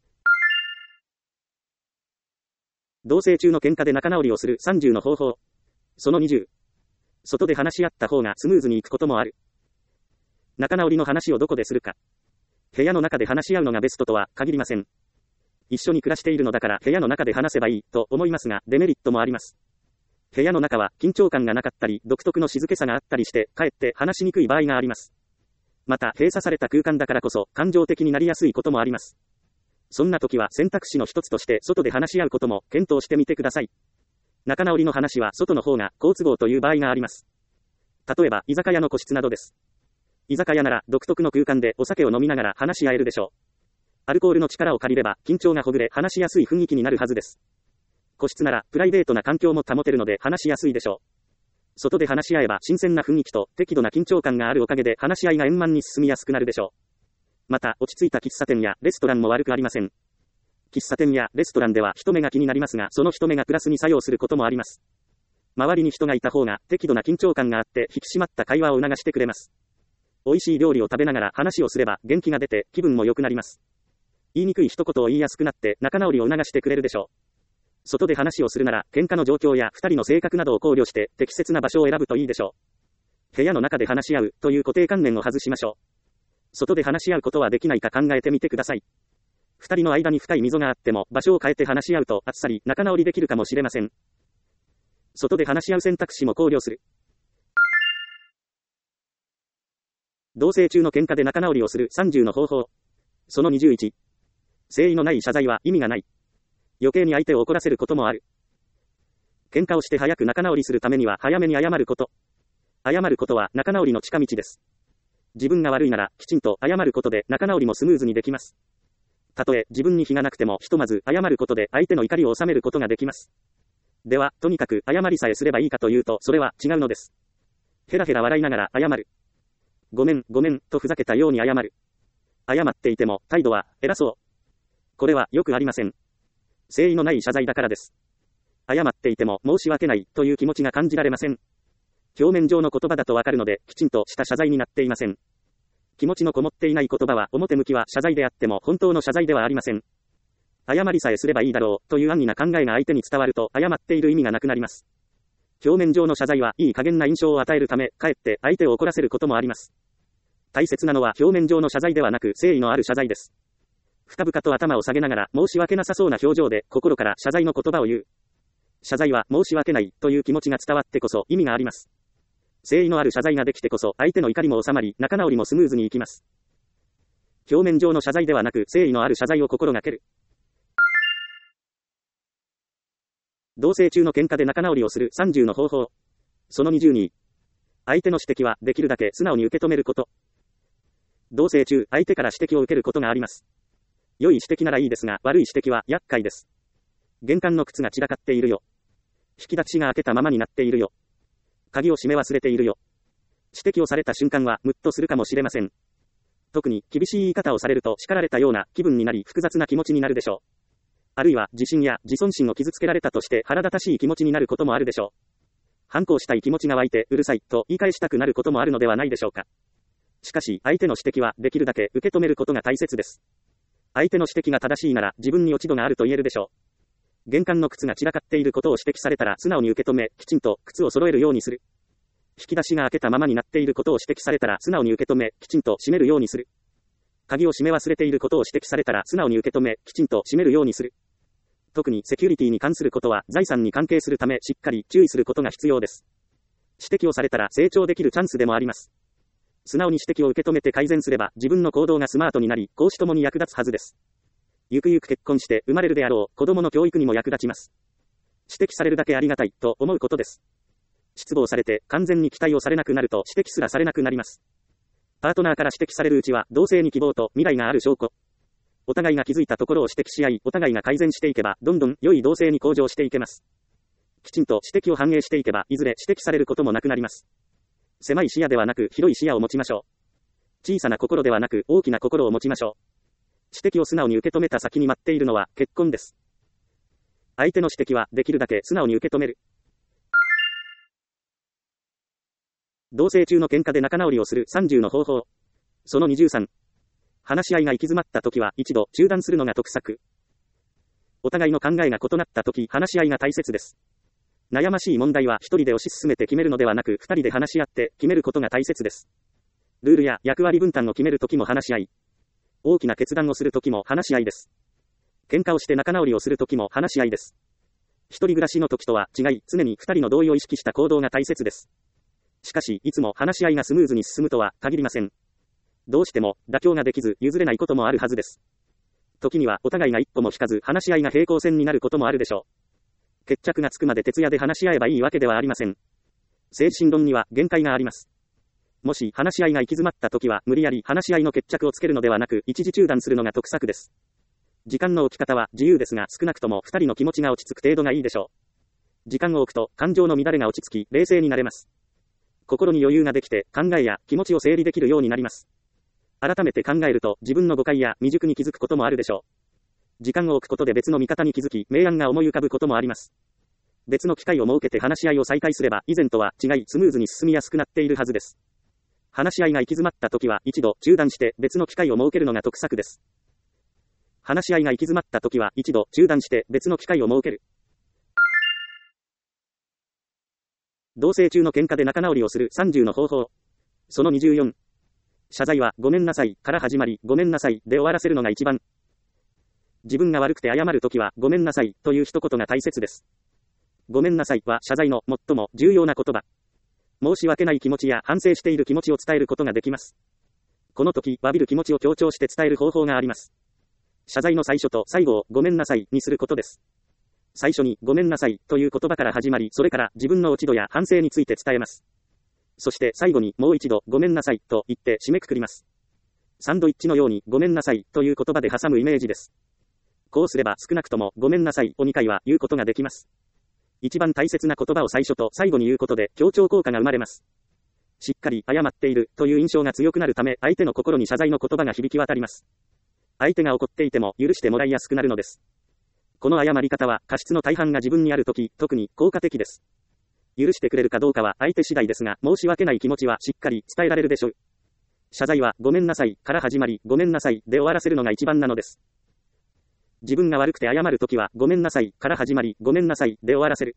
同棲中の喧嘩で仲直りをするさんじゅうの方法。そのにじゅう。外で話し合った方がスムーズにいくこともある。仲直りの話をどこでするか。部屋の中で話し合うのがベストとは限りません。一緒に暮らしているのだから部屋の中で話せばいいと思いますが、デメリットもあります。部屋の中は緊張感がなかったり、独特の静けさがあったりして、かえって話しにくい場合があります。また、閉鎖された空間だからこそ、感情的になりやすいこともあります。そんな時は選択肢の一つとして、外で話し合うことも検討してみてください。仲直りの話は外の方が好都合という場合があります。例えば、居酒屋の個室などです。居酒屋なら独特の空間でお酒を飲みながら話し合えるでしょう。アルコールの力を借りれば緊張がほぐれ話しやすい雰囲気になるはずです。個室ならプライベートな環境も保てるので話しやすいでしょう。外で話し合えば新鮮な雰囲気と適度な緊張感があるおかげで話し合いが円満に進みやすくなるでしょう。また落ち着いた喫茶店やレストランも悪くありません。喫茶店やレストランでは人目が気になりますが、その人目がプラスに作用することもあります。周りに人がいた方が適度な緊張感があって引き締まった会話を促してくれます。美味しい料理を食べながら話をすれば元気が出て気分も良くなります。言いにくい一言を言いやすくなって仲直りを促してくれるでしょう。外で話をするなら喧嘩の状況や二人の性格などを考慮して適切な場所を選ぶといいでしょう。部屋の中で話し合うという固定観念を外しましょう。外で話し合うことはできないか考えてみてください。二人の間に深い溝があっても場所を変えて話し合うとあっさり仲直りできるかもしれません。外で話し合う選択肢も考慮する。同棲中の喧嘩で仲直りをするさんじゅうの方法。そのにじゅういち。誠意のない謝罪は意味がない。余計に相手を怒らせることもある。喧嘩をして早く仲直りするためには早めに謝ること。謝ることは仲直りの近道です。自分が悪いならきちんと謝ることで仲直りもスムーズにできます。たとえ自分に非がなくてもひとまず謝ることで相手の怒りを収めることができます。では、とにかく謝りさえすればいいかというとそれは違うのです。ヘラヘラ笑いながら謝る。ごめん、ごめん、とふざけたように謝る。謝っていても、態度は、偉そう。これは、よくありません。誠意のない謝罪だからです。謝っていても、申し訳ない、という気持ちが感じられません。表面上の言葉だとわかるので、きちんとした謝罪になっていません。気持ちのこもっていない言葉は、表向きは謝罪であっても、本当の謝罪ではありません。謝りさえすればいいだろう、という安易な考えが相手に伝わると、謝っている意味がなくなります。表面上の謝罪はいい加減な印象を与えるため、かえって相手を怒らせることもあります。大切なのは表面上の謝罪ではなく誠意のある謝罪です。深々と頭を下げながら申し訳なさそうな表情で心から謝罪の言葉を言う。謝罪は申し訳ないという気持ちが伝わってこそ意味があります。誠意のある謝罪ができてこそ相手の怒りも収まり仲直りもスムーズにいきます。表面上の謝罪ではなく誠意のある謝罪を心がける。同棲中の喧嘩で仲直りをするさんじゅうの方法。そのにじゅうに。相手の指摘はできるだけ素直に受け止めること。同棲中、相手から指摘を受けることがあります。良い指摘ならいいですが、悪い指摘は厄介です。玄関の靴が散らかっているよ。引き出しが開けたままになっているよ。鍵を閉め忘れているよ。指摘をされた瞬間はムッとするかもしれません。特に厳しい言い方をされると叱られたような気分になり複雑な気持ちになるでしょう。あるいは自信や自尊心を傷つけられたとして腹立たしい気持ちになることもあるでしょう。反抗したい気持ちが湧いてうるさいと言い返したくなることもあるのではないでしょうか。しかし、相手の指摘はできるだけ受け止めることが大切です。相手の指摘が正しいなら自分に落ち度があると言えるでしょう。玄関の靴が散らかっていることを指摘されたら素直に受け止め、きちんと靴を揃えるようにする。引き出しが開けたままになっていることを指摘されたら素直に受け止め、きちんと閉めるようにする。鍵を閉め忘れていることを指摘されたら素直に受け止め、きちんと閉めるようにする。特にセキュリティに関することは財産に関係するためしっかり注意することが必要です。指摘をされたら成長できるチャンスでもあります。素直に指摘を受け止めて改善すれば自分の行動がスマートになり、公私ともに役立つはずです。ゆくゆく結婚して生まれるであろう子供の教育にも役立ちます。指摘されるだけありがたいと思うことです。失望されて完全に期待をされなくなると指摘すらされなくなります。 パートナーから指摘されるうちは、同性に希望と未来がある証拠。お互いが気づいたところを指摘し合い、お互いが改善していけば、どんどん良い同性に向上していけます。きちんと指摘を反映していけば、いずれ指摘されることもなくなります。狭い視野ではなく、広い視野を持ちましょう。小さな心ではなく、大きな心を持ちましょう。指摘を素直に受け止めた先に待っているのは、結婚です。相手の指摘は、できるだけ素直に受け止める。同棲中の喧嘩で仲直りをするさんじゅうの方法。そのにじゅうさん。話し合いが行き詰まった時は、一度中断するのが得策。お互いの考えが異なった時、話し合いが大切です。悩ましい問題は一人で推し進めて決めるのではなく、二人で話し合って決めることが大切です。ルールや役割分担を決める時も話し合い。大きな決断をする時も話し合いです。喧嘩をして仲直りをする時も話し合いです。一人暮らしの時とは違い、常に二人の同意を意識した行動が大切です。しかし、いつも話し合いがスムーズに進むとは限りません。どうしても妥協ができず譲れないこともあるはずです。時にはお互いが一歩も引かず話し合いが平行線になることもあるでしょう。決着がつくまで徹夜で話し合えばいいわけではありません。精神論には限界があります。もし話し合いが行き詰まった時は無理やり話し合いの決着をつけるのではなく一時中断するのが得策です。時間の置き方は自由ですが少なくとも二人の気持ちが落ち着く程度がいいでしょう。時間を置くと感情の乱れが落ち着き冷静になれます。心に余裕ができて考えや気持ちを整理できるようになります。改めて考えると自分の誤解や未熟に気づくこともあるでしょう。時間を置くことで別の見方に気づき明暗が思い浮かぶこともあります。別の機会を設けて話し合いを再開すれば以前とは違いスムーズに進みやすくなっているはずです。話し合いが行き詰まった時は一度中断して別の機会を設けるのが得策です。話し合いが行き詰まった時は一度中断して別の機会を設ける。同棲中の喧嘩で仲直りをするさんじゅうの方法。そのにじゅうよん。謝罪はごめんなさいから始まりごめんなさいで終わらせるのが一番。自分が悪くて謝るときはごめんなさいという一言が大切です。ごめんなさいは謝罪の最も重要な言葉。申し訳ない気持ちや反省している気持ちを伝えることができます。この時、詫びる気持ちを強調して伝える方法があります。謝罪の最初と最後をごめんなさいにすることです。最初にごめんなさいという言葉から始まり、それから自分の落ち度や反省について伝えます。そして最後にもう一度ごめんなさいと言って締めくくります。サンドイッチのようにごめんなさいという言葉で挟むイメージです。こうすれば少なくともごめんなさいをにかいは言うことができます。一番大切な言葉を最初と最後に言うことで強調効果が生まれます。しっかり謝っているという印象が強くなるため、相手の心に謝罪の言葉が響き渡ります。相手が怒っていても許してもらいやすくなるのです。この謝り方は過失の大半が自分にあるとき、特に効果的です。許してくれるかどうかは相手次第ですが、申し訳ない気持ちはしっかり伝えられるでしょう。謝罪はごめんなさいから始まり、ごめんなさいで終わらせるのが一番なのです。自分が悪くて謝るときはごめんなさいから始まり、ごめんなさいで終わらせる。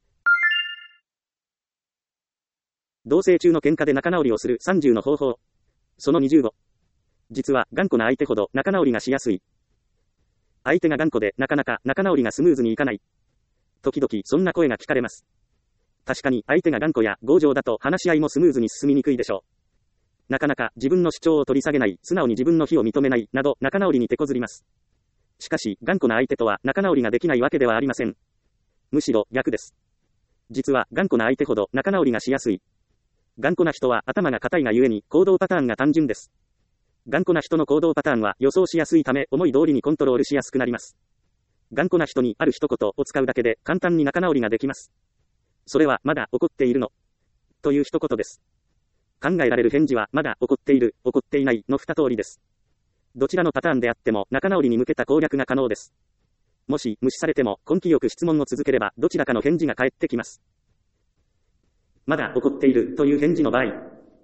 同棲中の喧嘩で仲直りをするさんじゅうの方法。そのにじゅうご。実は頑固な相手ほど仲直りがしやすい。相手が頑固でなかなか仲直りがスムーズにいかない。時々そんな声が聞かれます。確かに相手が頑固や強情だと話し合いもスムーズに進みにくいでしょう。なかなか自分の主張を取り下げない、素直に自分の非を認めないなど仲直りに手こずります。しかし頑固な相手とは仲直りができないわけではありません。むしろ逆です。実は頑固な相手ほど仲直りがしやすい。頑固な人は頭が固いがゆえに行動パターンが単純です。頑固な人の行動パターンは予想しやすいため思い通りにコントロールしやすくなります。頑固な人にある一言を使うだけで簡単に仲直りができます。それはまだ怒っているのという一言です。考えられる返事はまだ怒っている、怒っていないの二通りです。どちらのパターンであっても仲直りに向けた攻略が可能です。もし無視されても根気よく質問を続ければどちらかの返事が返ってきます。まだ怒っているという返事の場合、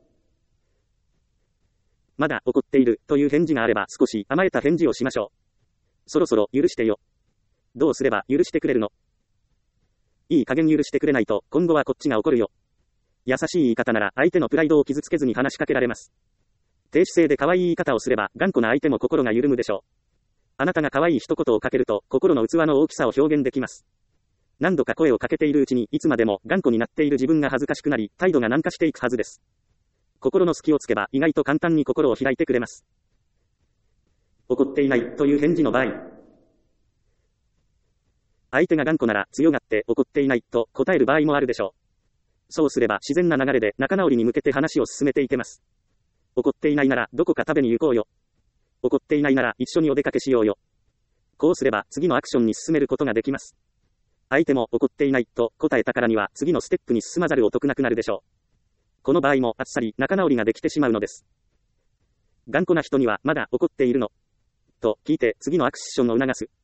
まだ怒っているという返事があれば少し甘えた返事をしましょう。そろそろ許してよ。どうすれば許してくれるの？いい加減許してくれないと今後はこっちが怒るよ。優しい言い方なら相手のプライドを傷つけずに話しかけられます。低姿勢で可愛い言い方をすれば頑固な相手も心が緩むでしょう。あなたが可愛い一言をかけると心の器の大きさを表現できます。何度か声をかけているうちにいつまでも頑固になっている自分が恥ずかしくなり態度が軟化していくはずです。心の隙をつけば意外と簡単に心を開いてくれます。怒っていないという返事の場合、相手が頑固なら強がって怒っていないと答える場合もあるでしょう。そうすれば自然な流れで仲直りに向けて話を進めていけます。 怒っていないならどこか食べに行こうよ。怒っていないなら一緒にお出かけしようよ。こうすれば次のアクションに進めることができます。相手も怒っていないと答えたからには次のステップに進まざるを得なくなるでしょう。この場合もあっさり仲直りができてしまうのです。頑固な人にはまだ怒っているのと聞いて次のアクションを促す。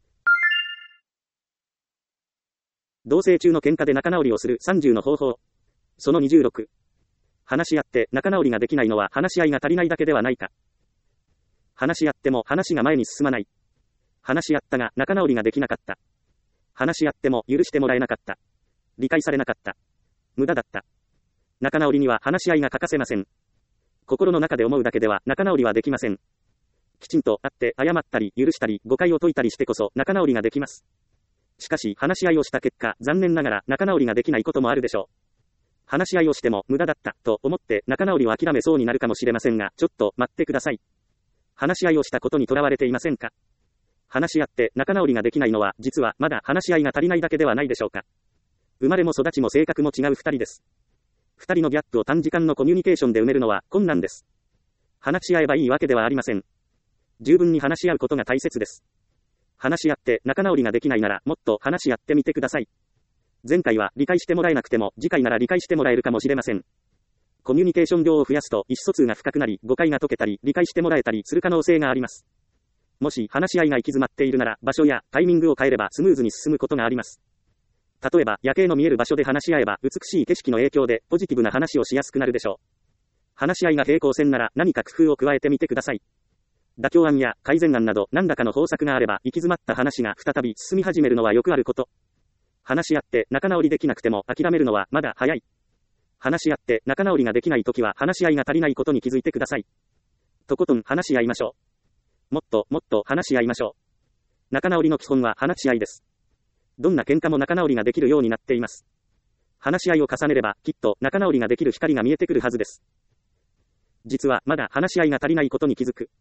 同棲中の喧嘩で仲直りをするさんじゅうの方法。そのにじゅうろく。話し合って仲直りができないのは話し合いが足りないだけではないか。話し合っても話が前に進まない。話し合ったが仲直りができなかった。話し合っても許してもらえなかった。理解されなかった。無駄だった。仲直りには話し合いが欠かせません。心の中で思うだけでは仲直りはできません。きちんと会って謝ったり許したり誤解を解いたりしてこそ仲直りができます。しかし話し合いをした結果、残念ながら仲直りができないこともあるでしょう。話し合いをしても無駄だったと思って仲直りを諦めそうになるかもしれませんが、ちょっと待ってください。話し合いをしたことにとらわれていませんか？話し合って仲直りができないのは実はまだ話し合いが足りないだけではないでしょうか。生まれも育ちも性格も違う二人です。二人のギャップを短時間のコミュニケーションで埋めるのは困難です。話し合えばいいわけではありません。十分に話し合うことが大切です。話し合って仲直りができないならもっと話し合ってみてください。前回は理解してもらえなくても次回なら理解してもらえるかもしれません。コミュニケーション量を増やすと意思疎通が深くなり誤解が解けたり理解してもらえたりする可能性があります。もし話し合いが行き詰まっているなら場所やタイミングを変えればスムーズに進むことがあります。例えば夜景の見える場所で話し合えば美しい景色の影響でポジティブな話をしやすくなるでしょう。話し合いが平行線なら何か工夫を加えてみてください。妥協案や改善案など何らかの方策があれば行き詰まった話が再び進み始めるのはよくあること。話し合って仲直りできなくても諦めるのはまだ早い。話し合って仲直りができないときは話し合いが足りないことに気づいてください。とことん話し合いましょう。もっともっと話し合いましょう。仲直りの基本は話し合いです。どんな喧嘩も仲直りができるようになっています。話し合いを重ねればきっと仲直りができる光が見えてくるはずです。実はまだ話し合いが足りないことに気づく。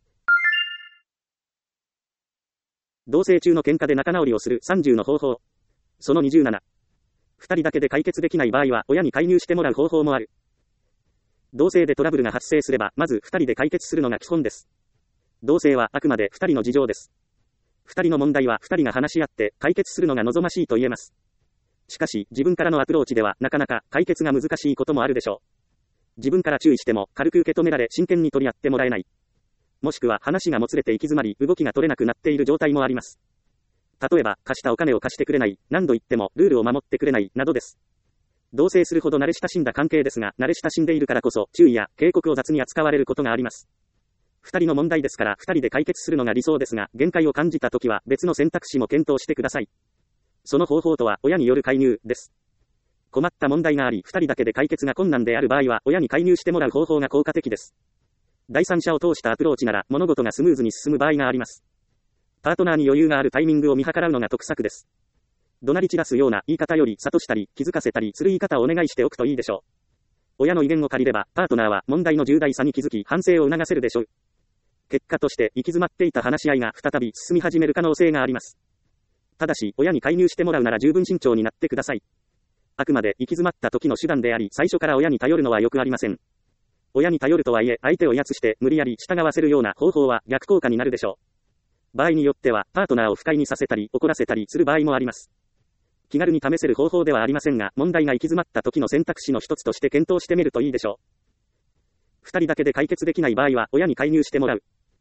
同棲中の喧嘩で仲直りをするさんじゅうの方法。そのにじゅうなな。二人だけで解決できない場合は親に介入してもらう方法もある。同棲でトラブルが発生すればまず二人で解決するのが基本です。同棲はあくまで二人の事情です。二人の問題は二人が話し合って解決するのが望ましいと言えます。しかし自分からのアプローチではなかなか解決が難しいこともあるでしょう。自分から注意しても軽く受け止められ真剣に取り合ってもらえない。もしくは話がもつれて行き詰まり動きが取れなくなっている状態もあります。例えば貸したお金を貸してくれない、何度言ってもルールを守ってくれないなどです。同棲するほど慣れ親しんだ関係ですが、慣れ親しんでいるからこそ注意や警告を雑に扱われることがあります。二人の問題ですから二人で解決するのが理想ですが、限界を感じたときは別の選択肢も検討してください。その方法とは親による介入です。困った問題があり二人だけで解決が困難である場合は親に介入してもらう方法が効果的です。第三者を通したアプローチなら物事がスムーズに進む場合があります。パートナーに余裕があるタイミングを見計らうのが得策です。怒鳴り散らすような言い方より諭したり気づかせたりする言い方をお願いしておくといいでしょう。親の意見を借りればパートナーは問題の重大さに気づき反省を促せるでしょう。結果として行き詰まっていた話し合いが再び進み始める可能性があります。ただし親に介入してもらうなら十分慎重になってください。あくまで行き詰まった時の手段であり最初から親に頼るのはよくありません。親に頼るとはいえ相手を威圧して無理やり従わせるような方法は逆効果になるでしょう。場合によってはパートナーを不快にさせたり怒らせたりする場合もあります。気軽に試せる方法ではありませんが、問題が行き詰まった時の選択肢の一つとして検討してみるといいでしょう。二人だけで解決できない場合は親に介入してもらう。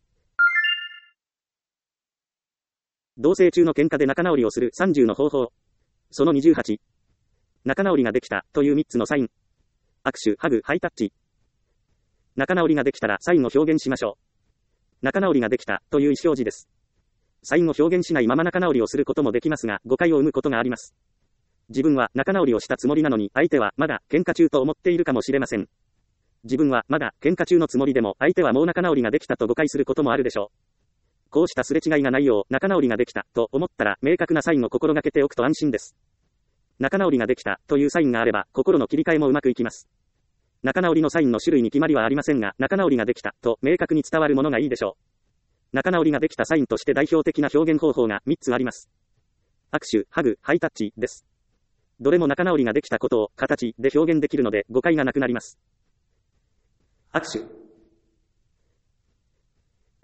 同棲中の喧嘩で仲直りをするさんじゅうの方法。そのにじゅうはち。仲直りができたというみっつのサイン。握手、ハグ、ハイタッチ。仲直りができたらサインを表現しましょう。仲直りができたという意思表示です。サインを表現しないまま仲直りをすることもできますが、誤解を生むことがあります。自分は仲直りをしたつもりなのに、相手はまだ喧嘩中と思っているかもしれません。自分はまだ喧嘩中のつもりでも、相手はもう仲直りができたと誤解することもあるでしょう。こうしたすれ違いがないよう、仲直りができたと思ったら、明確なサインを心がけておくと安心です。仲直りができたというサインがあれば、心の切り替えもうまくいきます。仲直りのサインの種類に決まりはありませんが、仲直りができたと明確に伝わるものがいいでしょう。仲直りができたサインとして代表的な表現方法がみっつあります。握手、ハグ、ハイタッチです。どれも仲直りができたことを形で表現できるので誤解がなくなります。握手。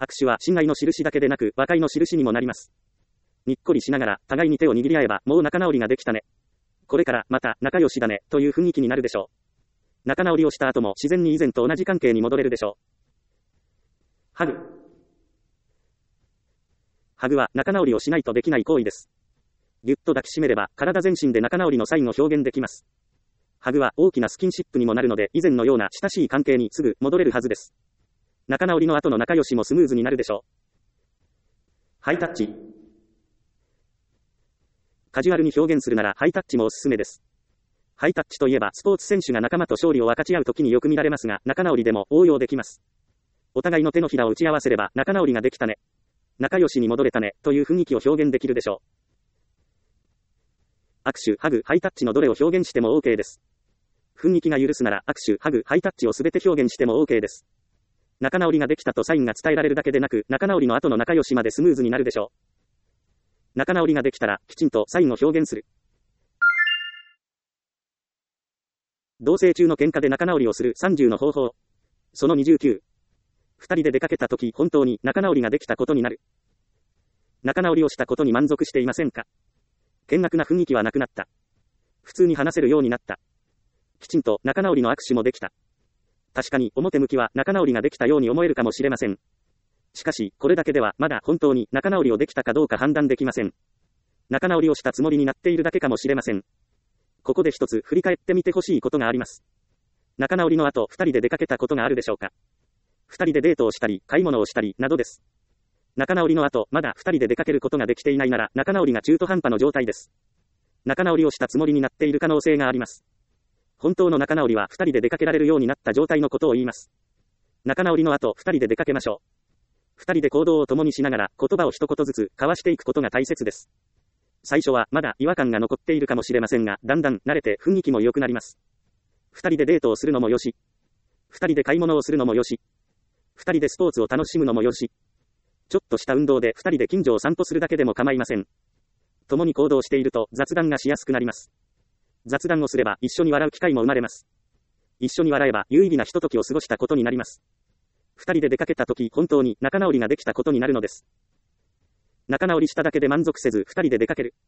握手は親愛の印だけでなく和解の印にもなります。にっこりしながら互いに手を握り合えばもう仲直りができたね。これからまた仲良しだねという雰囲気になるでしょう。仲直りをした後も自然に以前と同じ関係に戻れるでしょう。ハグ。ハグは仲直りをしないとできない行為です。ぎゅっと抱きしめれば体全身で仲直りのサインを表現できます。ハグは大きなスキンシップにもなるので以前のような親しい関係にすぐ戻れるはずです。仲直りの後の仲良しもスムーズになるでしょう。ハイタッチ。カジュアルに表現するならハイタッチもおすすめです。ハイタッチといえばスポーツ選手が仲間と勝利を分かち合うときによく見られますが、仲直りでも応用できます。お互いの手のひらを打ち合わせれば仲直りができたね。仲良しに戻れたねという雰囲気を表現できるでしょう。握手、ハグ、ハイタッチのどれを表現しても OK です。雰囲気が許すなら握手、ハグ、ハイタッチをすべて表現しても OK です。仲直りができたとサインが伝えられるだけでなく、仲直りの後の仲良しまでスムーズになるでしょう。仲直りができたら、きちんとサインを表現する。同棲中の喧嘩で仲直りをするさんじゅうの方法。そのにじゅうきゅう。二人で出かけたとき本当に仲直りができたことになる。仲直りをしたことに満足していませんか？険悪な雰囲気はなくなった。普通に話せるようになった。きちんと仲直りの握手もできた。確かに表向きは仲直りができたように思えるかもしれません。しかし、これだけではまだ本当に仲直りをできたかどうか判断できません。仲直りをしたつもりになっているだけかもしれません。ここで一つ振り返ってみてほしいことがあります。仲直りの後、二人で出かけたことがあるでしょうか？二人でデートをしたり、買い物をしたり、などです。仲直りの後、まだ二人で出かけることができていないなら、仲直りが中途半端の状態です。仲直りをしたつもりになっている可能性があります。本当の仲直りは二人で出かけられるようになった状態のことを言います。仲直りの後、二人で出かけましょう。二人で行動を共にしながら、言葉を一言ずつ交わしていくことが大切です。最初はまだ違和感が残っているかもしれませんが、だんだん慣れて雰囲気も良くなります。二人でデートをするのもよし、二人で買い物をするのもよし、二人でスポーツを楽しむのもよし、ちょっとした運動で二人で近所を散歩するだけでも構いません。共に行動していると雑談がしやすくなります。雑談をすれば一緒に笑う機会も生まれます。一緒に笑えば有意義なひとときを過ごしたことになります。二人で出かけたとき本当に仲直りができたことになるのです。仲直りしただけで満足せず二人で出かける。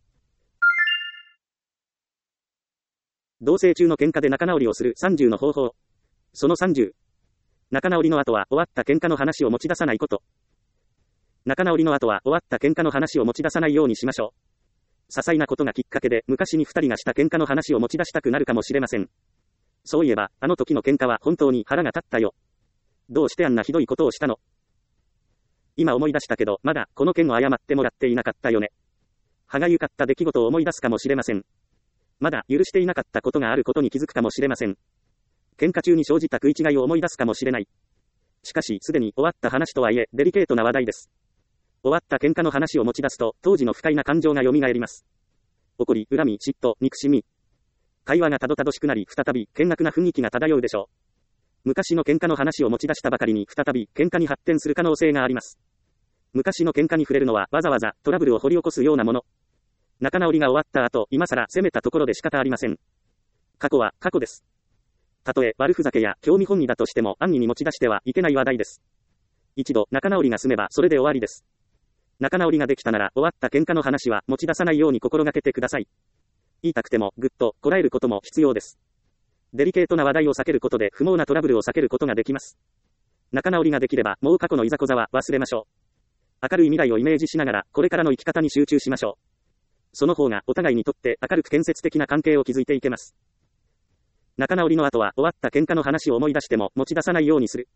同棲中の喧嘩で仲直りをするさんじゅうの方法。そのさんじゅう。仲直りの後は終わった喧嘩の話を持ち出さないこと。仲直りの後は終わった喧嘩の話を持ち出さないようにしましょう。些細なことがきっかけで昔に二人がした喧嘩の話を持ち出したくなるかもしれません。そういえば、あの時の喧嘩は本当に腹が立ったよ。どうしてあんなひどいことをしたの？今思い出したけど、まだこの件を謝ってもらっていなかったよね。歯がゆかった出来事を思い出すかもしれません。まだ許していなかったことがあることに気づくかもしれません。喧嘩中に生じた食い違いを思い出すかもしれない。しかし、すでに終わった話とはいえ、デリケートな話題です。終わった喧嘩の話を持ち出すと、当時の不快な感情が蘇ります。怒り、恨み、嫉妬、憎しみ。会話がたどたどしくなり、再び、険悪な雰囲気が漂うでしょう。昔の喧嘩の話を持ち出したばかりに、再び、喧嘩に発展する可能性があります。昔の喧嘩に触れるのは、わざわざ、トラブルを掘り起こすようなもの。仲直りが終わった後、今更責めたところで仕方ありません。過去は、過去です。たとえ、悪ふざけや、興味本位だとしても、安易に持ち出してはいけない話題です。一度、仲直りが済めば、それで終わりです。仲直りができたなら、終わった喧嘩の話は持ち出さないように心がけてください。言いたくても、ぐっと、こらえることも必要です。デリケートな話題を避けることで、不毛なトラブルを避けることができます。仲直りができれば、もう過去のいざこざは忘れましょう。明るい未来をイメージしながら、これからの生き方に集中しましょう。その方が、お互いにとって明るく建設的な関係を築いていけます。仲直りの後は、終わった喧嘩の話を思い出しても、持ち出さないようにする。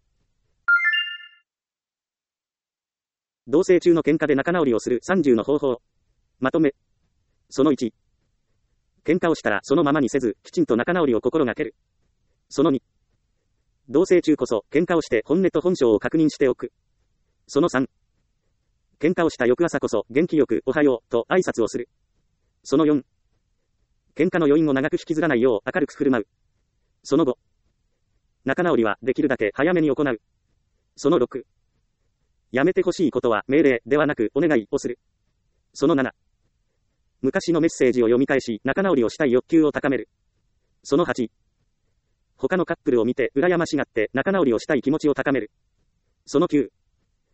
同棲中の喧嘩で仲直りをするさんじゅうの方法。まとめ。そのいち。喧嘩をしたらそのままにせず、きちんと仲直りを心がける。そのに。同棲中こそ、喧嘩をして本音と本性を確認しておく。そのさん。喧嘩をした翌朝こそ、元気よく、おはよう、と挨拶をする。そのよん。喧嘩の余韻を長く引きずらないよう明るく振る舞う。そのご。仲直りはできるだけ早めに行う。そのろく。やめてほしいことは命令ではなくお願いをする。そのなな。昔のメッセージを読み返し仲直りをしたい欲求を高める。そのはち。他のカップルを見て羨ましがって仲直りをしたい気持ちを高める。そのきゅう。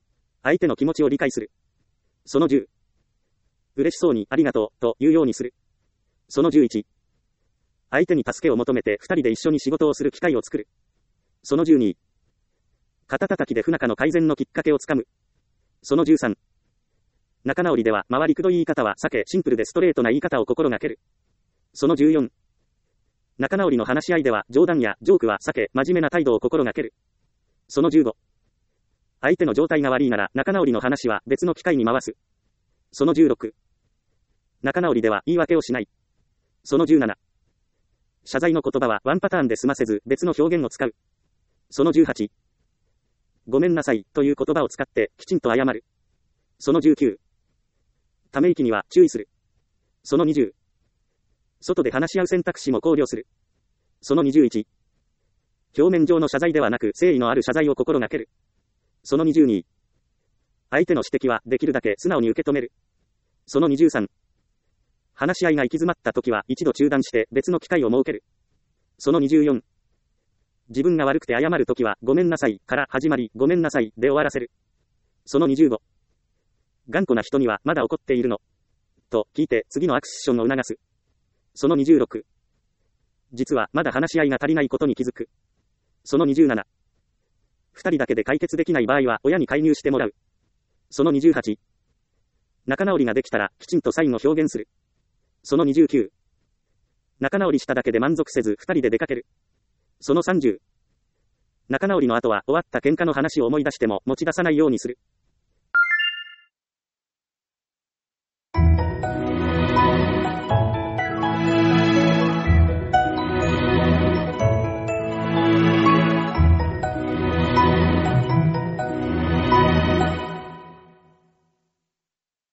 相手の気持ちを理解する。そのじゅう。嬉しそうにありがとうと言うようにする。そのじゅういち。相手に助けを求めて二人で一緒に仕事をする機会を作る。そのじゅうに。肩叩きで不仲の改善のきっかけをつかむ。そのじゅうさん。仲直りでは回りくどい言い方は避け、シンプルでストレートな言い方を心がける。そのじゅうよん。仲直りの話し合いでは冗談やジョークは避け、真面目な態度を心がける。そのじゅうご。相手の状態が悪いなら仲直りの話は別の機会に回す。そのじゅうろく。仲直りでは言い訳をしない。そのじゅうなな。謝罪の言葉はワンパターンで済ませず別の表現を使う。そのじゅうはち。ごめんなさいという言葉を使ってきちんと謝る。そのじゅうきゅう。ため息には注意する。そのにじゅう。外で話し合う選択肢も考慮する。そのにじゅういち。表面上の謝罪ではなく誠意のある謝罪を心がける。そのにじゅうに。相手の指摘はできるだけ素直に受け止める。そのにじゅうさん。話し合いが行き詰まった時は一度中断して別の機会を設ける。そのにじゅうよん。自分が悪くて謝る時はごめんなさいから始まりごめんなさいで終わらせる。そのにじゅうご。頑固な人にはまだ怒っているのと聞いて次のアクションを促す。そのにじゅうろく。実はまだ話し合いが足りないことに気づく。そのにじゅうなな。二人だけで解決できない場合は親に介入してもらう。そのにじゅうはち。仲直りができたらきちんとサインを表現する。そのにじゅうきゅう。仲直りしただけで満足せず二人で出かける。そのさんじゅう。仲直りの後は終わった喧嘩の話を思い出しても持ち出さないようにする。